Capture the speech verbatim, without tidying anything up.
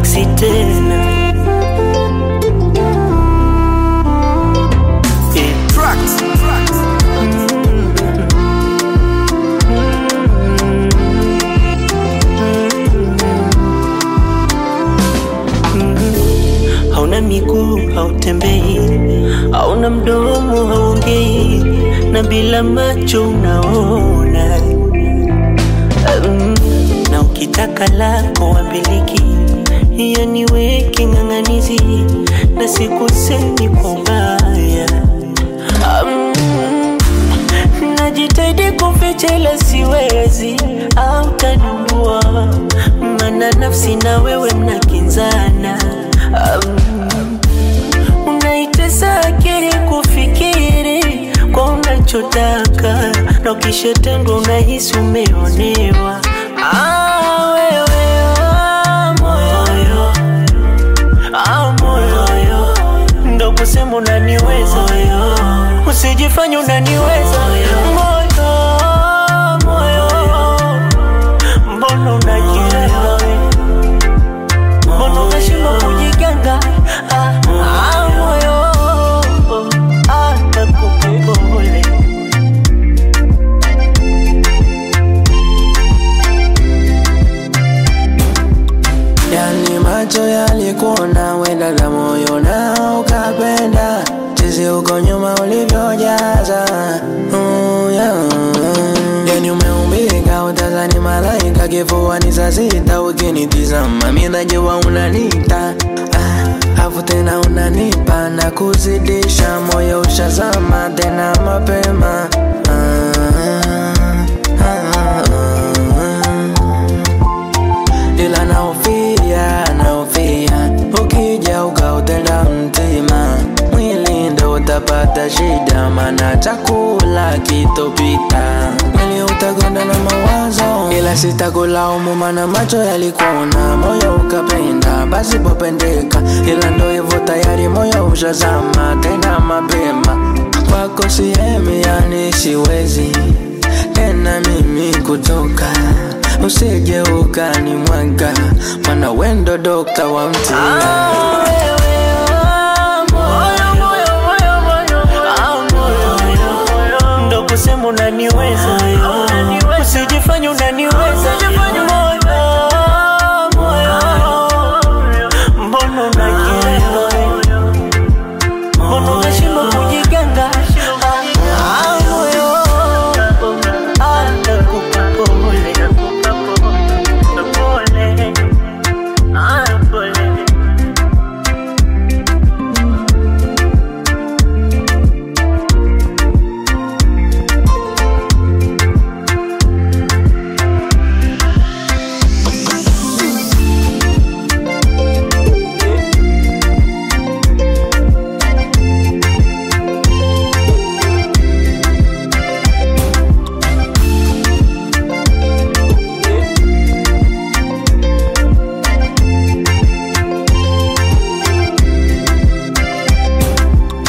mixi tena. Hauna miguu, hautembei, hauna mdomo, haongei, na bila macho unaona. um, Na ukitaka lako wambiliki, hiyo niweke ng'ang'anizi, na sikusemi kwa ubaya. um, Najitahidi kuficha ila siwezi, au tanundua, maana nafsi na wewe mnakinzana. Um, unaitesa akili kufikiri kwa unachotaka, na ukishatendwa unahisi umeonewa. Ah, wewe, ah, moyo, ah, moyo, ndo kusema unaniweza, usijifanye unaniweza. Moyo, moyo, mbona unajielewa? Mbona unashindwa kujiganga? Ah, ah, moyo, ah, nakupole. Yani macho yalikuona wenda na moyo na ukapenda, jinsi uko nyuma ulivyojaza. Oh, yeah. Yani umeumbika utazani malaika, kifuani saa sita ukinitizama, mimi najua unanita. Ah, afu tena unanipa na kuzidisha, moyo ushazama tena mapema. Ah, ah, ah, ah. Ila naofia, naofia ukija ukautenda mtima, mwili ndo utapata shida, maana chakula kitopita, mwili utagonda na mawazo. Ila sitakulaumu maana macho yalikuona, moyo ukapenda, basi popendeka. Ila ndo hivyo tayari moyo ushazama tena mapema. Kwako sihemi, yani siwezi tena mimi kutoka, usije ukanimwaga, maana wendo dokta wa mtima. Ah, wewe,